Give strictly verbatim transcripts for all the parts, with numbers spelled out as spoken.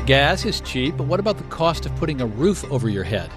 Gas is cheap, but what about the cost of putting a roof over your head?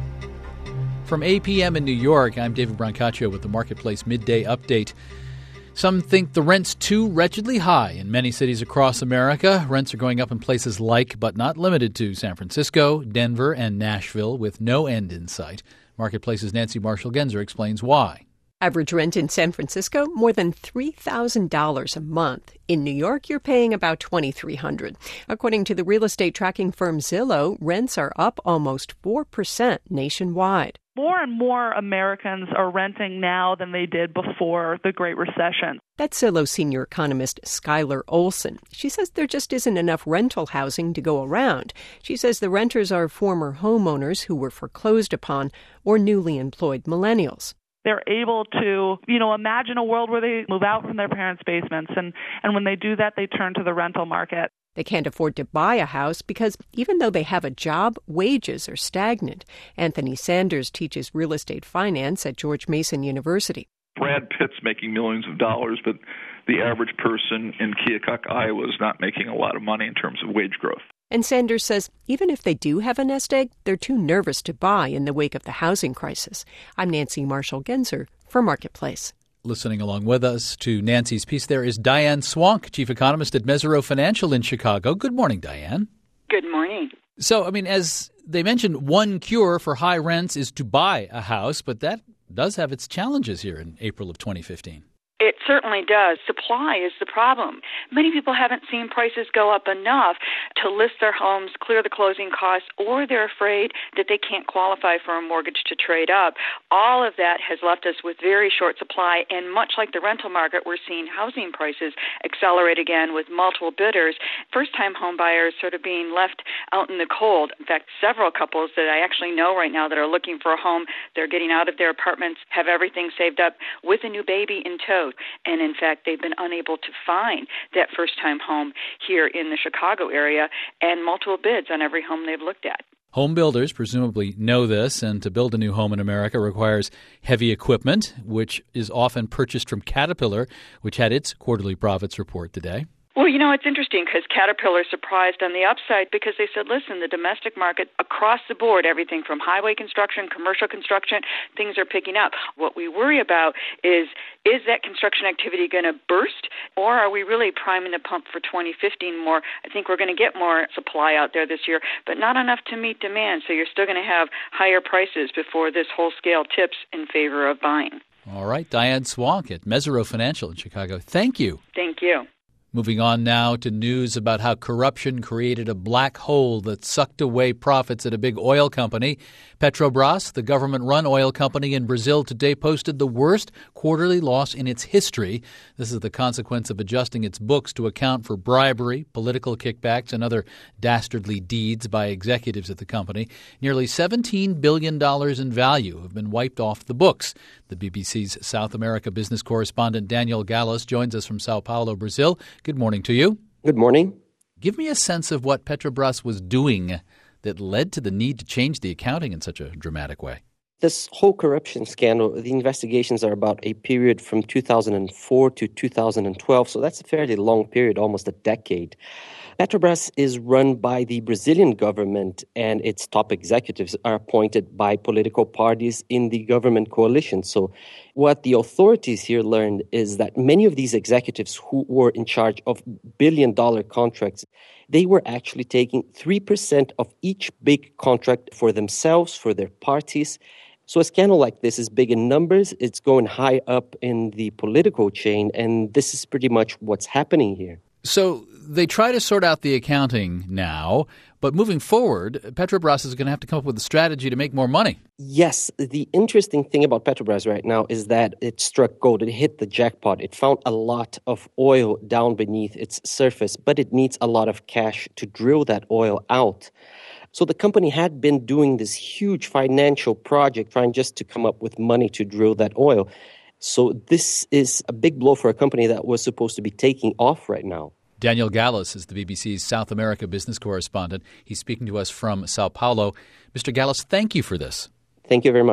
From eight p.m. in New York, I'm David Brancaccio with the Marketplace Midday Update. Some think the rent's too wretchedly high in many cities across America. Rents are going up in places like, but not limited to, San Francisco, Denver, and Nashville, with no end in sight. Marketplace's Nancy Marshall-Genzer explains why. Average rent in San Francisco, more than three thousand dollars a month. In New York, you're paying about twenty-three hundred dollars. According to the real estate tracking firm Zillow, rents are up almost four percent nationwide. More and more Americans are renting now than they did before the Great Recession. That's Zillow senior economist Skylar Olson. She says there just isn't enough rental housing to go around. She says the renters are former homeowners who were foreclosed upon or newly employed millennials. They're able to, you know, imagine a world where they move out from their parents' basements, and, and when they do that, they turn to the rental market. They can't afford to buy a house because even though they have a job, wages are stagnant. Anthony Sanders teaches real estate finance at George Mason University. Brad Pitt's making millions of dollars, but the average person in Keokuk, Iowa is not making a lot of money in terms of wage growth. And Sanders says even if they do have a nest egg, they're too nervous to buy in the wake of the housing crisis. I'm Nancy Marshall-Genzer for Marketplace. Listening along with us to Nancy's piece there is Diane Swank, chief economist at Mesirow Financial in Chicago. Good morning, Diane. Good morning. So, I mean, as they mentioned, one cure for high rents is to buy a house, but that does have its challenges here in April of twenty fifteen. It certainly does. Supply is the problem. Many people haven't seen prices go up enough to list their homes, clear the closing costs, or they're afraid that they can't qualify for a mortgage to trade up. All of that has left us with very short supply, and much like the rental market, we're seeing housing prices accelerate again with multiple bidders. First-time home buyers sort of being left out in the cold. In fact, several couples that I actually know right now that are looking for a home, they're getting out of their apartments, have everything saved up with a new baby in tow. And in fact, they've been unable to find that first-time home here in the Chicago area, and multiple bids on every home they've looked at. Home builders presumably know this, and to build a new home in America requires heavy equipment, which is often purchased from Caterpillar, which had its quarterly profits report today. Well, you know, it's interesting because Caterpillar surprised on the upside because they said, listen, the domestic market across the board, everything from highway construction, commercial construction, things are picking up. What we worry about is, is that construction activity going to burst, or are we really priming the pump for twenty fifteen more? I think we're going to get more supply out there this year, but not enough to meet demand. So you're still going to have higher prices before this whole scale tips in favor of buying. All right. Diane Swank at Mesirow Financial in Chicago. Thank you. Thank you. Moving on now to news about how corruption created a black hole that sucked away profits at a big oil company. Petrobras, the government-run oil company in Brazil, today posted the worst quarterly loss in its history. This is the consequence of adjusting its books to account for bribery, political kickbacks, and other dastardly deeds by executives at the company. Nearly seventeen billion dollars in value have been wiped off the books. The B B C's South America business correspondent Daniel Gallos joins us from Sao Paulo, Brazil. Good morning to you. Good morning. Give me a sense of what Petrobras was doing that led to the need to change the accounting in such a dramatic way. This whole corruption scandal, the investigations are about a period from two thousand four to two thousand twelve, so that's a fairly long period, almost a decade. Petrobras is run by the Brazilian government, and its top executives are appointed by political parties in the government coalition. So what the authorities here learned is that many of these executives who were in charge of billion-dollar contracts, they were actually taking three percent of each big contract for themselves, for their parties. So a scandal like this is big in numbers. It's going high up in the political chain, and this is pretty much what's happening here. So they try to sort out the accounting now, but moving forward, Petrobras is going to have to come up with a strategy to make more money. Yes. The interesting thing about Petrobras right now is that it struck gold. It hit the jackpot. It found a lot of oil down beneath its surface, but it needs a lot of cash to drill that oil out. So the company had been doing this huge financial project, trying just to come up with money to drill that oil. So this is a big blow for a company that was supposed to be taking off right now. Daniel Gallos is the B B C's South America business correspondent. He's speaking to us from Sao Paulo. Mister Gallos, thank you for this. Thank you very much.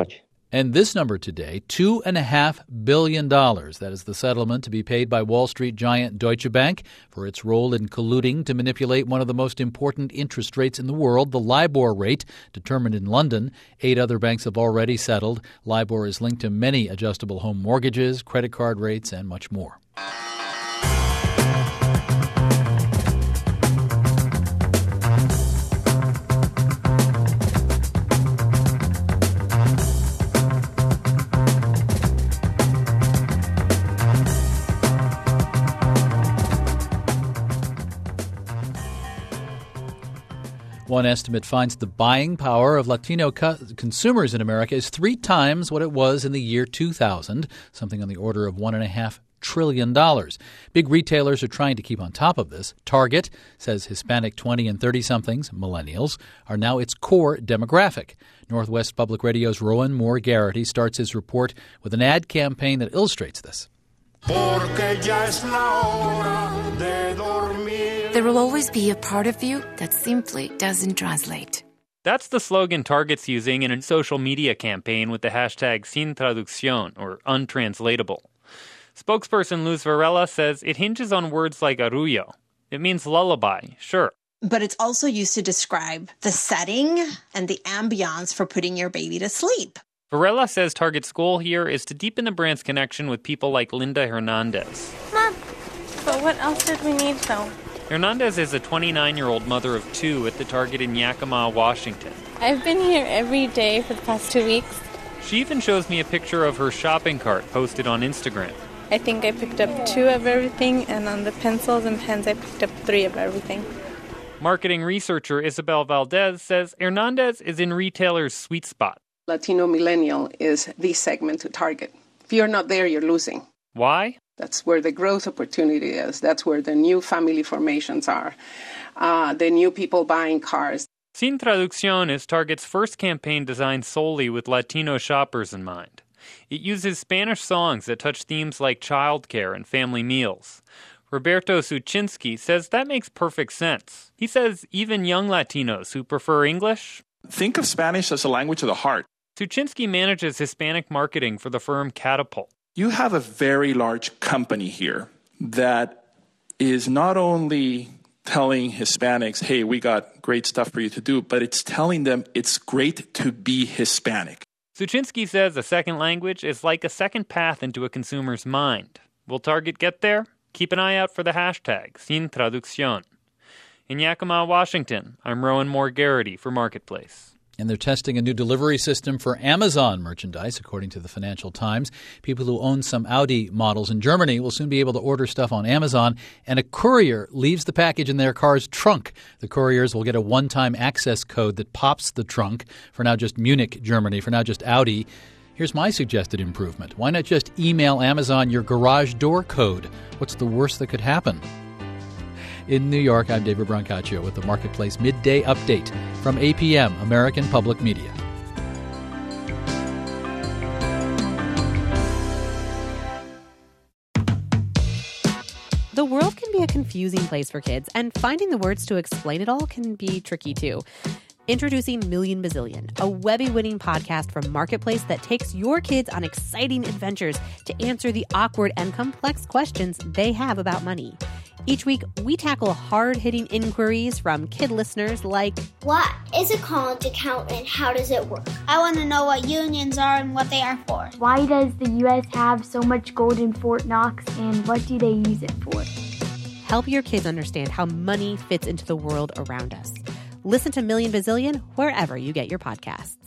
And this number today, two point five billion dollars. That is the settlement to be paid by Wall Street giant Deutsche Bank for its role in colluding to manipulate one of the most important interest rates in the world, the LIBOR rate, determined in London. Eight other banks have already settled. LIBOR is linked to many adjustable home mortgages, credit card rates, and much more. One estimate finds the buying power of Latino co- consumers in America is three times what it was in the year two thousand, something on the order of one and a half trillion dollars. Big retailers are trying to keep on top of this. Target says Hispanic twenty and thirty-somethings, millennials, are now its core demographic. Northwest Public Radio's Rowan Moore Garrity starts his report with an ad campaign that illustrates this. There will always be a part of you that simply doesn't translate. That's the slogan Target's using in a social media campaign with the hashtag Sin Traducción, or untranslatable. Spokesperson Luz Varela says it hinges on words like arrullo. It means lullaby, sure. But it's also used to describe the setting and the ambiance for putting your baby to sleep. Varela says Target's goal here is to deepen the brand's connection with people like Linda Hernandez. Mom, but what else did we need, though? Hernandez is a twenty-nine-year-old mother of two at the Target in Yakima, Washington. I've been here every day for the past two weeks. She even shows me a picture of her shopping cart posted on Instagram. I think I picked up two of everything, and on the pencils and pens, I picked up three of everything. Marketing researcher Isabel Valdez says Hernandez is in retailers' sweet spot. Latino millennial is the segment to target. If you're not there, you're losing. Why? That's where the growth opportunity is. That's where the new family formations are, uh, the new people buying cars. Sin Traducción is Target's first campaign designed solely with Latino shoppers in mind. It uses Spanish songs that touch themes like childcare and family meals. Roberto Suchinsky says that makes perfect sense. He says even young Latinos who prefer English... Think of Spanish as a language of the heart. Suchinsky manages Hispanic marketing for the firm Catapult. You have a very large company here that is not only telling Hispanics, hey, we got great stuff for you to do, but it's telling them it's great to be Hispanic. Suchinsky says a second language is like a second path into a consumer's mind. Will Target get there? Keep an eye out for the hashtag, Sin Traducción. In Yakima, Washington, I'm Rowan Moore Garrity for Marketplace. And they're testing a new delivery system for Amazon merchandise, according to the Financial Times. People who own some Audi models in Germany will soon be able to order stuff on Amazon, and a courier leaves the package in their car's trunk. The couriers will get a one-time access code that pops the trunk, for now just Munich, Germany, for now just Audi. Here's my suggested improvement. Why not just email Amazon your garage door code? What's the worst that could happen? In New York, I'm David Brancaccio with the Marketplace Midday Update from A P M, American Public Media. The world can be a confusing place for kids, and finding the words to explain it all can be tricky too. Introducing Million Bazillion, a Webby-winning podcast from Marketplace that takes your kids on exciting adventures to answer the awkward and complex questions they have about money. Each week, we tackle hard-hitting inquiries from kid listeners like, what is a college account and how does it work? I want to know what unions are and what they are for. Why does the U S have so much gold in Fort Knox and what do they use it for? Help your kids understand how money fits into the world around us. Listen to Million Bazillion wherever you get your podcasts.